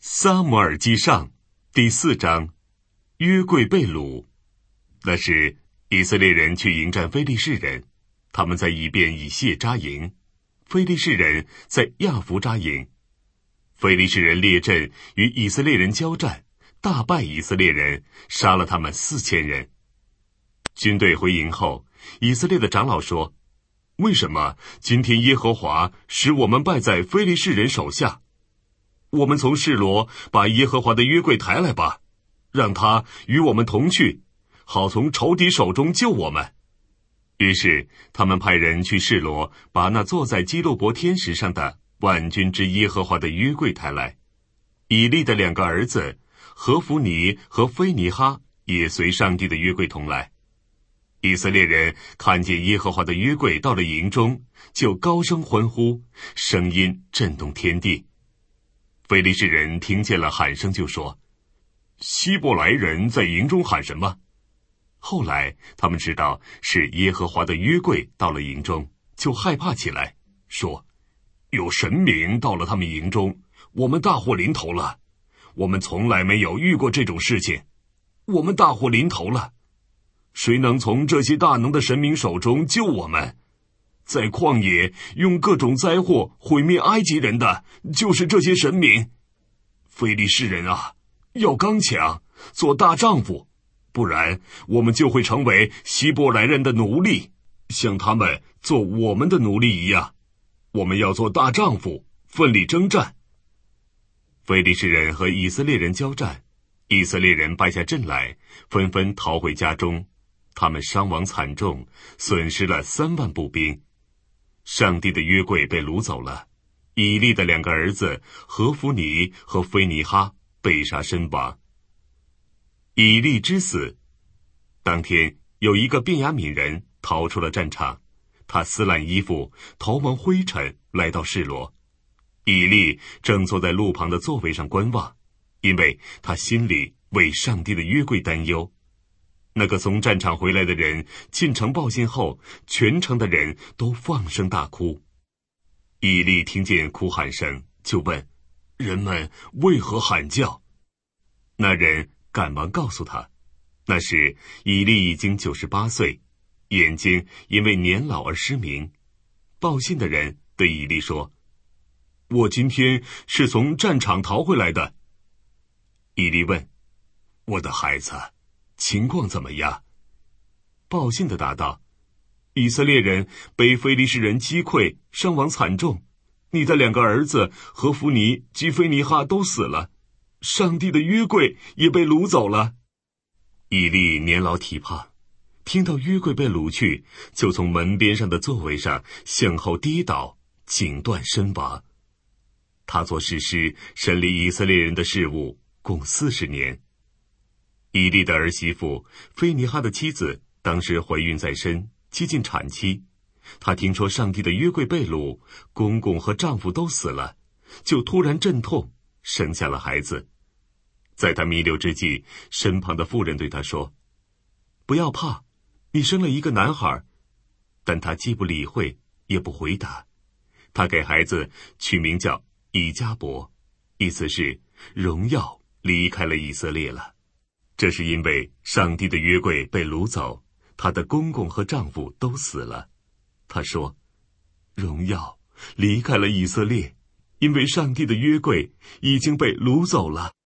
撒母耳记上第4章，约柜被掳。那时以色列人去迎战非利士人，他们在以便以谢扎营，非利士人在亚弗扎营。非利士人列阵与以色列人交战，大败以色列人，杀了他们4000人。军队回营后，以色列的长老说，为什么今天耶和华使我们败在非利士人手下？我们从示罗把耶和华的约柜抬来吧，让他与我们同去，好从仇敌手中救我们。于是他们派人去示罗，把那坐在基路伯天石上的万军之耶和华的约柜抬来。以利的2个儿子何弗尼和菲尼哈也随上帝的约柜同来。以色列人看见耶和华的约柜到了营中，就高声欢呼，声音震动天地。非利士人听见了喊声，就说，希伯来人在营中喊什么？后来他们知道是耶和华的约柜到了营中，就害怕起来，说，有神明到了他们营中，我们大祸临头了。我们从来没有遇过这种事情，我们大祸临头了。谁能从这些大能的神明手中救我们？在旷野用各种灾祸毁灭埃及人的，就是这些神明。非利士人啊，要刚强，做大丈夫，不然我们就会成为希伯来人的奴隶，像他们做我们的奴隶一样。我们要做大丈夫，奋力征战。非利士人和以色列人交战，以色列人败下阵来，纷纷逃回家中，他们伤亡惨重，损失了3万步兵。上帝的约柜被掳走了，以利的2个儿子何弗尼和菲尼哈被杀身亡。以利之死，当天有一个便雅悯人逃出了战场，他撕烂衣服，逃亡灰尘，来到示罗。以利正坐在路旁的座位上观望，因为他心里为上帝的约柜担忧。那个从战场回来的人进城报信后，全城的人都放声大哭。以利听见哭喊声，就问，人们为何喊叫？那人赶忙告诉他，那时以利已经98岁，眼睛因为年老而失明。报信的人对以利说，我今天是从战场逃回来的。以利问，我的孩子，情况怎么样？报信的答道，以色列人被非利士人击溃，伤亡惨重，你的2个儿子何弗尼及菲尼哈都死了，上帝的约柜也被掳走了。以利年老体胖，听到约柜被掳去，就从门边上的座位上向后跌倒，颈断身亡。他做士师，审理以色列人的事务，共40年。以利的儿媳妇菲尼哈的妻子当时怀孕在身，接近产期。她听说上帝的约柜被掳，公公和丈夫都死了，就突然阵痛，生下了孩子。在她弥留之际，身旁的妇人对她说，不要怕，你生了一个男孩。但她既不理会，也不回答。她给孩子取名叫以迦伯，意思是荣耀离开了以色列了。这是因为上帝的约柜被掳走，她的公公和丈夫都死了。她说，荣耀离开了以色列，因为上帝的约柜已经被掳走了。